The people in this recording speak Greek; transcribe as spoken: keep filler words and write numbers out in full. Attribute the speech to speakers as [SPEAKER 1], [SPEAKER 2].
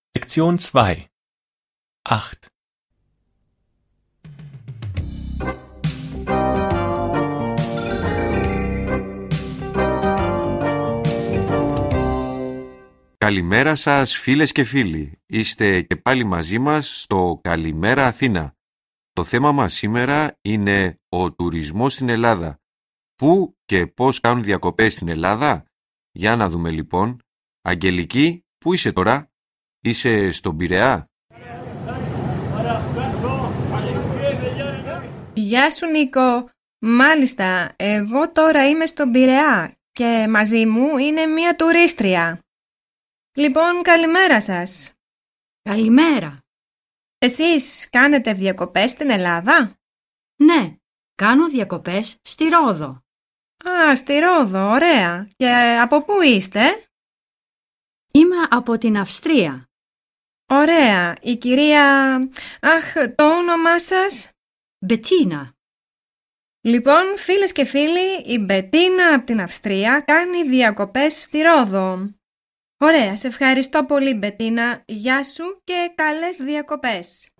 [SPEAKER 1] Lektion zwei. acht.
[SPEAKER 2] Καλημέρα σας φίλες και φίλοι. Είστε και πάλι μαζί μας στο Καλημέρα Αθήνα. Το θέμα μας σήμερα είναι ο τουρισμός στην Ελλάδα. Πού και πώς κάνουν διακοπές στην Ελλάδα? Για να δούμε λοιπόν. Αγγελική, πού είσαι τώρα? Είσαι στον Πειραιά?
[SPEAKER 3] Γεια σου Νίκο. Μάλιστα, εγώ τώρα είμαι στον Πειραιά και μαζί μου είναι μία τουρίστρια. Λοιπόν, καλημέρα σας.
[SPEAKER 4] Καλημέρα.
[SPEAKER 3] Εσείς κάνετε διακοπές στην Ελλάδα?
[SPEAKER 4] Ναι, κάνω διακοπές στη Ρόδο.
[SPEAKER 3] Α, στη Ρόδο, ωραία. Και από πού είστε?
[SPEAKER 4] Είμαι από την Αυστρία.
[SPEAKER 3] Ωραία. Η κυρία... Αχ, το όνομά σας?
[SPEAKER 4] Μπετίνα.
[SPEAKER 3] Λοιπόν, φίλες και φίλοι, η Μπετίνα από την Αυστρία κάνει διακοπές στη Ρόδο. Ωραία, σε ευχαριστώ πολύ Μπετίνα. Γεια σου και καλές διακοπές.